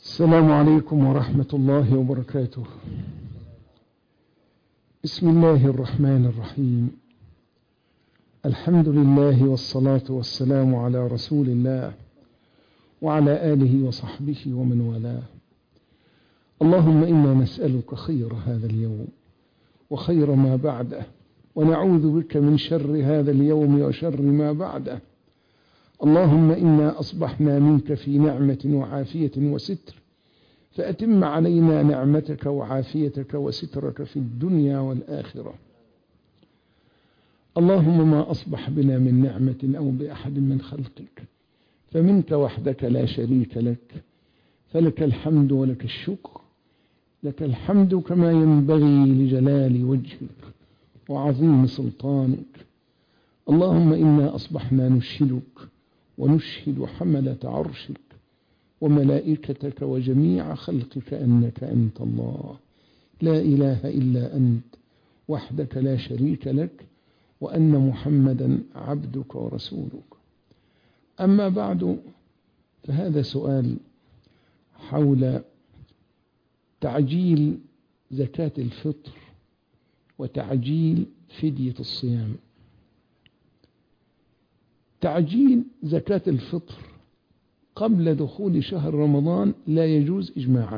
السلام عليكم ورحمة الله وبركاته. بسم الله الرحمن الرحيم. الحمد لله والصلاة والسلام على رسول الله وعلى آله وصحبه ومن والاه. اللهم إنا نسألك خير هذا اليوم وخير ما بعده، ونعوذ بك من شر هذا اليوم وشر ما بعده. اللهم إنا أصبحنا منك في نعمة وعافية وستر، فأتم علينا نعمتك وعافيتك وسترك في الدنيا والآخرة. اللهم ما أصبح بنا من نعمة أو بأحد من خلقك فمنك وحدك لا شريك لك، فلك الحمد ولك الشكر. لك الحمد كما ينبغي لجلال وجهك وعظيم سلطانك. اللهم إنا أصبحنا نشهدك ونشهد حملة عرشك وملائكتك وجميع خلقك أنك أنت الله لا إله إلا أنت وحدك لا شريك لك، وأن محمدا عبدك ورسولك. أما بعد، فهذا سؤال حول تعجيل زكاة الفطر وتعجيل فدية الصيام. تعجيل زكاة الفطر قبل دخول شهر رمضان لا يجوز إجماعا،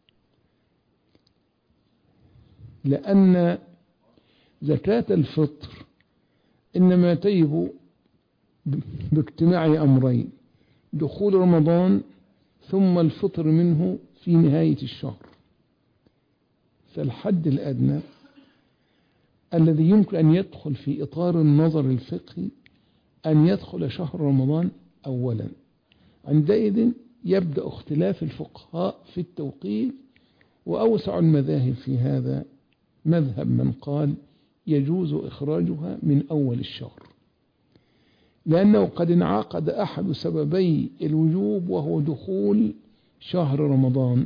لأن زكاة الفطر إنما تجب باجتماع أمرين: دخول رمضان ثم الفطر منه في نهاية الشهر. فالحد الأدنى الذي يمكن أن يدخل في إطار النظر الفقهي أن يدخل شهر رمضان أولا. عندئذ يبدأ اختلاف الفقهاء في التوقيت، وأوسع المذاهب في هذا مذهب من قال يجوز إخراجها من أول الشهر، لأنه قد انعقد أحد سببي الوجوب وهو دخول شهر رمضان،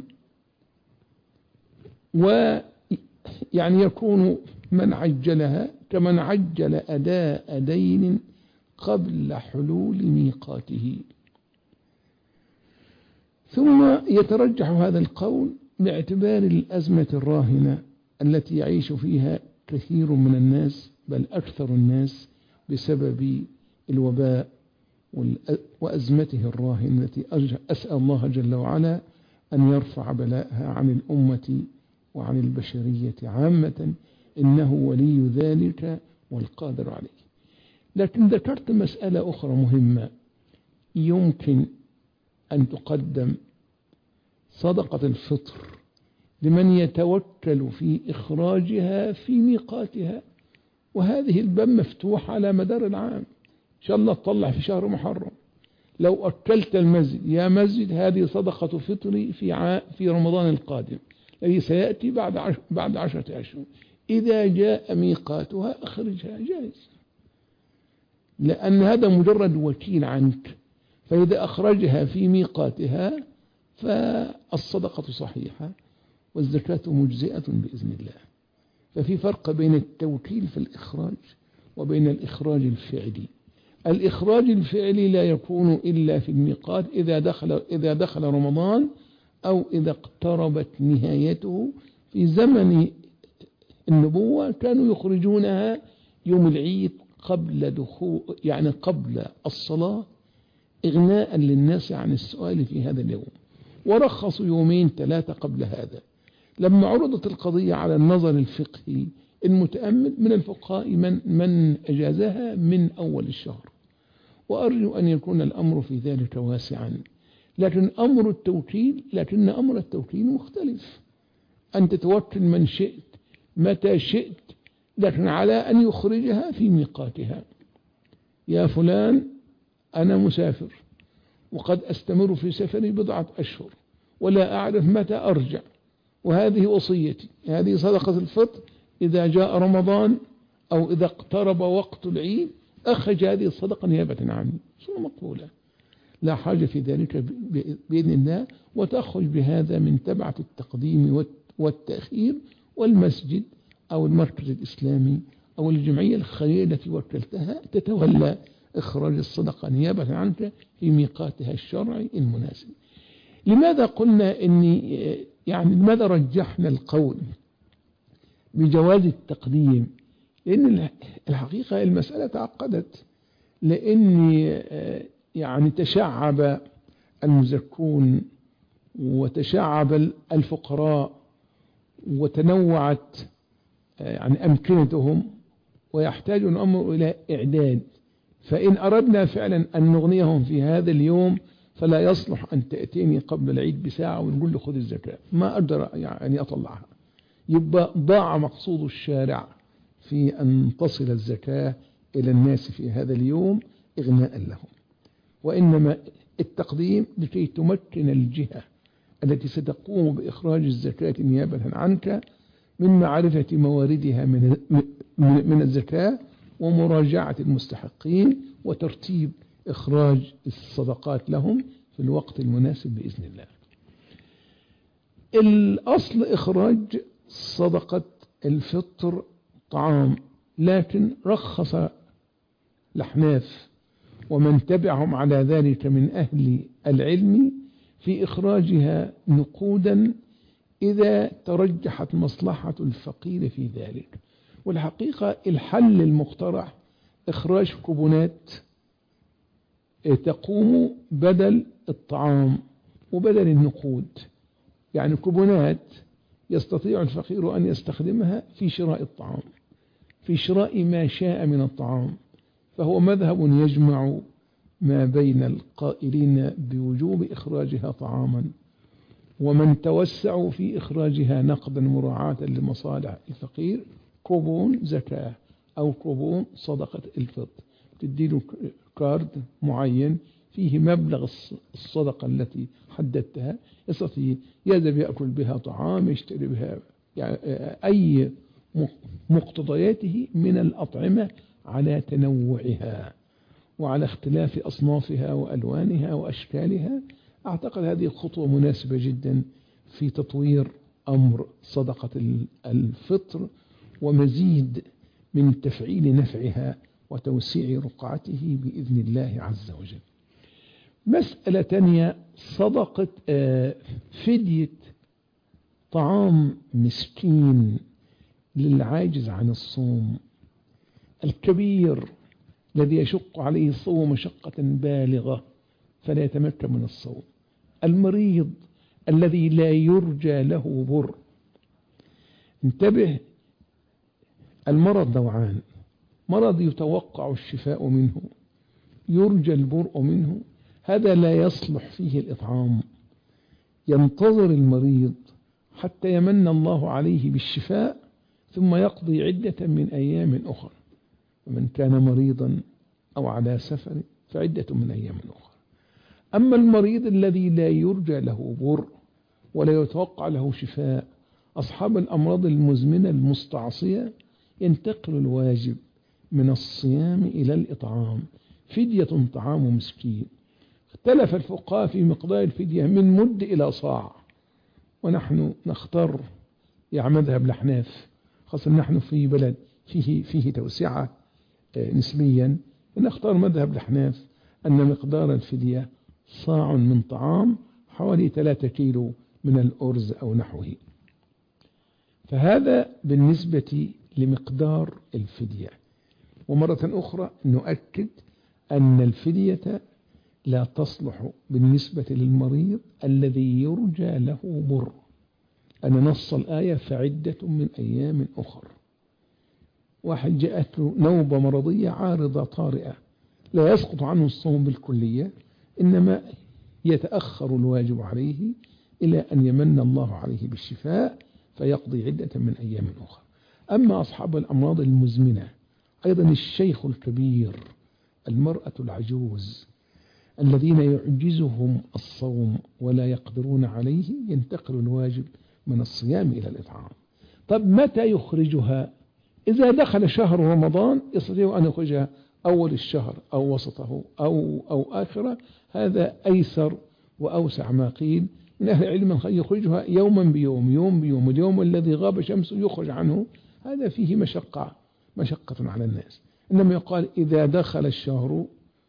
ويعني يكون من عجلها كمن عجل أداء دين قبل حلول ميقاته. ثم يترجح هذا القول باعتبار الأزمة الراهنة التي يعيش فيها كثير من الناس، بل أكثر الناس، بسبب الوباء وأزمته الراهنة التي أسأل الله جل وعلا أن يرفع بلاءها عن الأمة وعن البشرية عامة، إنه ولي ذلك والقادر عليه. لكن ذكرت مسألة أخرى مهمة: يمكن أن تقدم صدقة الفطر لمن يتوكل في إخراجها في ميقاتها، وهذه الباب مفتوح على مدار العام. إن شاء الله تطلع في شهر محرم، لو أكلت المسجد: يا مسجد هذه صدقة فطري في رمضان القادم الذي سيأتي بعد 10 أشهر، إذا جاء ميقاتها أخرجها، جائز، لأن هذا مجرد وكيل عنك. فإذا أخرجها في ميقاتها فالصدقة صحيحة والزكاة مجزئة بإذن الله. ففي فرق بين التوكيل في الإخراج وبين الإخراج الفعلي. الإخراج الفعلي لا يكون إلا في الميقات إذا دخل رمضان أو إذا اقتربت نهايته. في زمن النبوة كانوا يخرجونها يوم العيد قبل دخول، يعني قبل الصلاة، إغناء للناس عن السؤال في هذا اليوم، ورخصوا 2-3 قبل هذا. لما عرضت القضية على النظر الفقهي المتأمل من الفقهاء من أجازها من أول الشهر، وأرجو أن يكون الأمر في ذلك واسعا. لكن أمر التوكيل مختلف. أن تتوكل من شئت متى شئت، لكن على أن يخرجها في ميقاتها. يا فلان أنا مسافر وقد أستمر في سفري 10 أشهر ولا أعرف متى أرجع، وهذه وصيتي، هذه صدقة الفطر. إذا جاء رمضان أو إذا اقترب وقت العيد أخرج هذه الصدقة نيابة عني، صورة مقبولة، لا حاجة في ذلك بإذن الله. وتخرج بهذا من تبعة التقديم والتأخير، والمسجد أو المركز الإسلامي أو الجمعية الخيرية التي وكلتها تتولى إخراج الصدقة نيابة عنك في ميقاتها الشرعي المناسب. لماذا قلنا يعني لماذا رجحنا القول بجواز التقديم؟ لأن الحقيقة المسألة تعقدت، لأن يعني تشعب المزكون وتشعب الفقراء وتنوعت يعني أمكنتهم، ويحتاج الأمر إلى إعداد. فإن أردنا فعلا أن نغنيهم في هذا اليوم فلا يصلح أن تأتيني قبل العيد بساعة ونقول له خذ الزكاة، ما أقدر يعني أطلعها. يبقى ضاع مقصود الشارع في أن تصل الزكاة إلى الناس في هذا اليوم إغناء لهم، وإنما التقديم لكي تمكن الجهة التي ستقوم بإخراج الزكاة نيابة عنك من معرفة مواردها من الزكاة ومراجعة المستحقين وترتيب إخراج الصدقات لهم في الوقت المناسب بإذن الله. الأصل إخراج صدقة الفطر طعام، لكن رخص الأحناف ومن تبعهم على ذلك من أهل العلم في إخراجها نقودا إذا ترجحت مصلحة الفقير في ذلك. والحقيقة الحل المقترح إخراج كوبونات تقوم بدل الطعام وبدل النقود، يعني كوبونات يستطيع الفقير أن يستخدمها في شراء الطعام، في شراء ما شاء من الطعام. فهو مذهب يجمع ما بين القائلين بوجوب إخراجها طعاما ومن توسعوا في إخراجها نقدا مراعاة لمصالح الفقير، كوبون زكاة أو كوبون صدقة الفطر، تديله كارد معين فيه مبلغ الصدقة التي حددتها، يستطيع يذهب يأكل بها طعام، يشتري بها يعني أي مقتضياته من الأطعمة على تنوعها وعلى اختلاف أصنافها وألوانها وأشكالها. أعتقد هذه الخطوة مناسبة جدا في تطوير أمر صدقة الفطر ومزيد من تفعيل نفعها وتوسيع رقعته بإذن الله عز وجل. مسألة تانية، صدقة فدية طعام مسكين للعاجز عن الصوم، الكبير الذي يشق عليه الصوم مشقة بالغة فلا يتمكن من الصوم، المريض الذي لا يرجى له بر. انتبه، المرض نوعان: مرض يتوقع الشفاء منه يرجى البرء منه، هذا لا يصلح فيه الإطعام، ينتظر المريض حتى يمن الله عليه بالشفاء ثم يقضي عدة من أيام أخرى، ومن كان مريضا أو على سفر فعدة من أيام أخرى. أما المريض الذي لا يرجى له بر ولا يتوقع له شفاء، أصحاب الأمراض المزمنة المستعصية، ينتقل الواجب من الصيام إلى الإطعام، فدية طعام مسكين. اختلف الفقهاء في مقدار الفدية من مد إلى صاع، ونحن نختار يعني مذهب الأحناف، خاصة نحن في بلد فيه توسعة نسبيا، نختار مذهب الأحناف أن مقدار الفدية صاع من طعام حوالي 3 كيلو من الأرز أو نحوه. فهذا بالنسبة لمقدار الفدية. ومرة أخرى نؤكد أن الفدية لا تصلح بالنسبة للمريض الذي يرجى له بر، أن نص الآية فعدة من أيام أخرى. واحد جاءته نوبة مرضية عارضة طارئة، لا يسقط عنه الصوم بالكلية، إنما يتأخر الواجب عليه إلى أن يمن الله عليه بالشفاء فيقضي عدة من أيام أخرى. أما أصحاب الأمراض المزمنة، أيضا الشيخ الكبير، المرأة العجوز، الذين يعجزهم الصوم ولا يقدرون عليه، ينتقل الواجب من الصيام إلى الإطعام. طب متى يخرجها؟ إذا دخل شهر رمضان يستطيع أن يخرجها أول الشهر أو وسطه أو آخره، هذا أيسر وأوسع ما قيل. من أهل العلم يخرجها يوما بيوم، يوم بيوم، اليوم الذي غاب شمسه يخرج عنه، هذا فيه مشقة على الناس. إنما يقال إذا دخل الشهر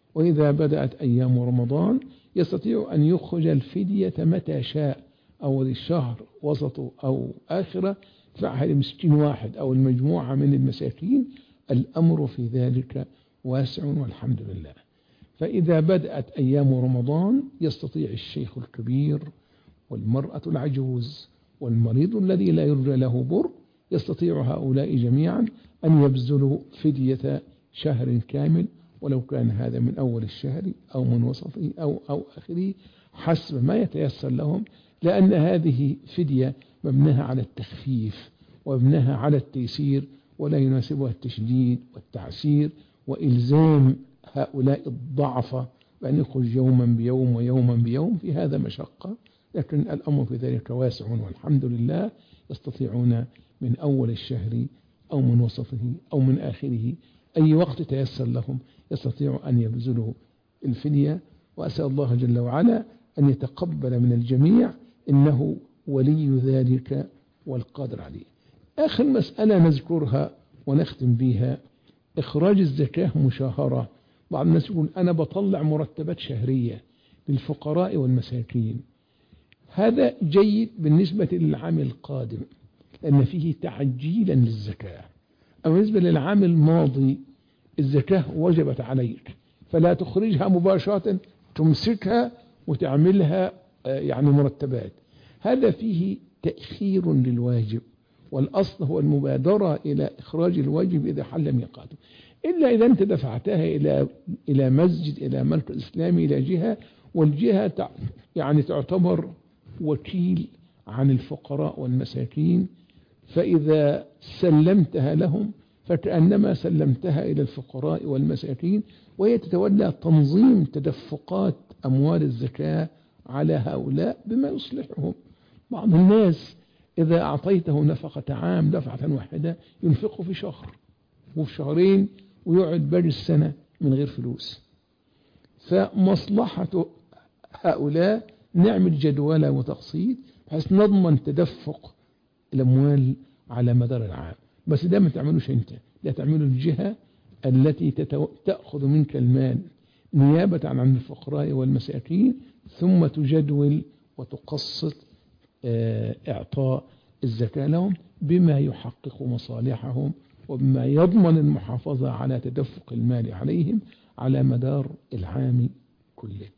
وإذا بدأت أيام رمضان يستطيع أن يخرج الفدية متى شاء، أول الشهر وسطه أو آخره، يدفعها لمسكين واحد أو المجموعة من المساكين. الأمر في ذلك واسع والحمد لله. فإذا بدأت أيام رمضان يستطيع الشيخ الكبير والمرأة العجوز والمريض الذي لا يرجى له بر، يستطيع هؤلاء جميعا أن يبذلوا فدية شهر كامل، ولو كان هذا من أول الشهر أو من وسطه أو آخره حسب ما يتيسر لهم، لأن هذه فدية مبناها على التخفيف ومبناها على التيسير، ولا يناسبها التشديد والتعسير وإلزام هؤلاء الضعفة بأن يخرج يوما بيوم ويوما بيوم، في هذا مشقة. لكن الأمر في ذلك واسع والحمد لله، يستطيعون من أول الشهر أو من وسطه أو من آخره أي وقت تيسر لهم يستطيع أن يبذلوا الفدية. وأسأل الله جل وعلا أن يتقبل من الجميع، إنه ولي ذلك والقادر عليه. آخر مسألة نذكرها ونختم بها: إخراج الزكاة مشاهرة. بعض الناس يقول أنا بطلع مرتبات شهرية للفقراء والمساكين. هذا جيد بالنسبة للعام القادم لأن فيه تعجيلا للزكاة. أما بالنسبة للعام الماضي الزكاة وجبت عليك، فلا تخرجها مباشرة، تمسكها وتعملها يعني مرتبات. هذا فيه تأخير للواجب، والأصل هو المبادرة إلى إخراج الواجب إذا حل ميقاته، إلا إذا أنت دفعتها إلى مسجد، إلى مركز إسلامي، إلى جهة، والجهة يعني تعتبر وكيل عن الفقراء والمساكين، فإذا سلمتها لهم فكأنما سلمتها إلى الفقراء والمساكين، وهي تتولى تنظيم تدفقات أموال الزكاة على هؤلاء بما يصلحهم. بعض الناس إذا أعطيته نفقة عام دفعة واحدة ينفقه في شهر وفي شهرين ويقعد باقي السنة من غير فلوس. فمصلحة هؤلاء نعمل جدولة وتقسيط بحيث نضمن تدفق الأموال على مدار العام. بس ده ما تعملوش أنت، ده تعمله الجهة التي تأخذ منك المال نيابة عن الفقراء والمساكين، ثم تجدول وتقسط إعطاء الزكاة لهم بما يحقق مصالحهم وبما يضمن المحافظة على تدفق المال عليهم على مدار العام كله.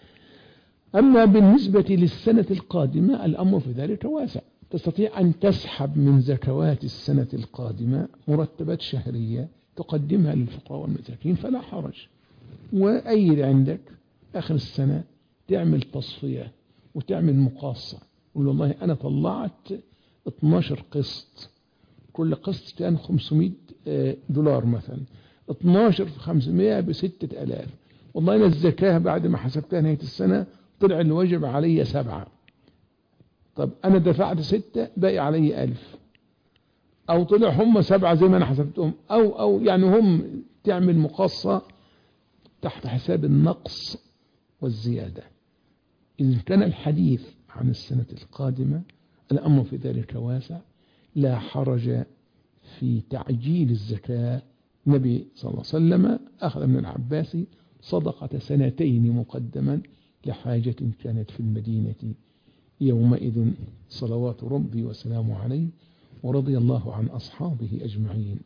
أما بالنسبة للسنة القادمة الأمر في ذلك واسع. تستطيع أن تسحب من زكوات السنة القادمة مرتبات شهرية تقدمها للفقراء والمساكين فلا حرج. وأي عندك آخر السنة تعمل تصفية وتعمل مقاصة، قل والله أنا طلعت 12 قسط، كل قسط كان $500 مثلا، 12 في 500 ب6000. والله أنا الزكاة بعد ما حسبتها نهاية السنة طلع الواجب علي 7، طب أنا دفعت 6 باقي علي 1000، أو طلع هم 7 زي ما أنا حسبتهم، أو يعني هم تعمل مقاصة تحت حساب النقص والزيادة. إذا كان الحديث عن السنة القادمة الأمر في ذلك واسع، لا حرج في تعجيل الزكاة. النبي صلى الله عليه وسلم أخذ من العباس صدقة 2 مقدما لحاجة كانت في المدينة يومئذ صلوات ربي وسلامه عليه، ورضي الله عن أصحابه أجمعين.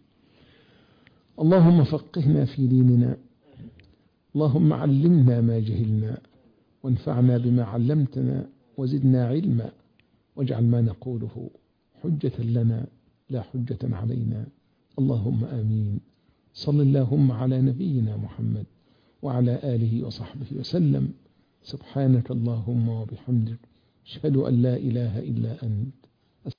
اللهم فقهنا في ديننا، اللهم علمنا ما جهلنا، وانفعنا بما علمتنا، وزدنا علما، واجعل ما نقوله حجة لنا لا حجة علينا. اللهم آمين. صل اللهم على نبينا محمد وعلى آله وصحبه وسلم. سبحانك اللهم وبحمدك، أشهد أن لا إله إلا أنت،